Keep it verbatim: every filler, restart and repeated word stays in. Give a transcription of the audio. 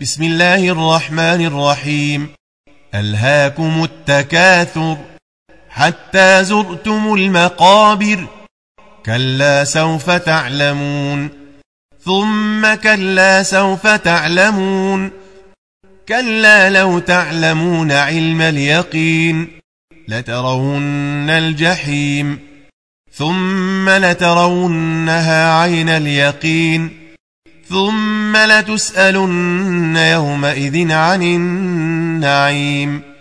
بسم الله الرحمن الرحيم. ألهاكم التكاثر حتى زرتم المقابر، كلا سوف تعلمون، ثم كلا سوف تعلمون، كلا لو تعلمون علم اليقين لترون الجحيم، ثم لترونها عين اليقين، ثم لتسألن يومئذ عن النعيم.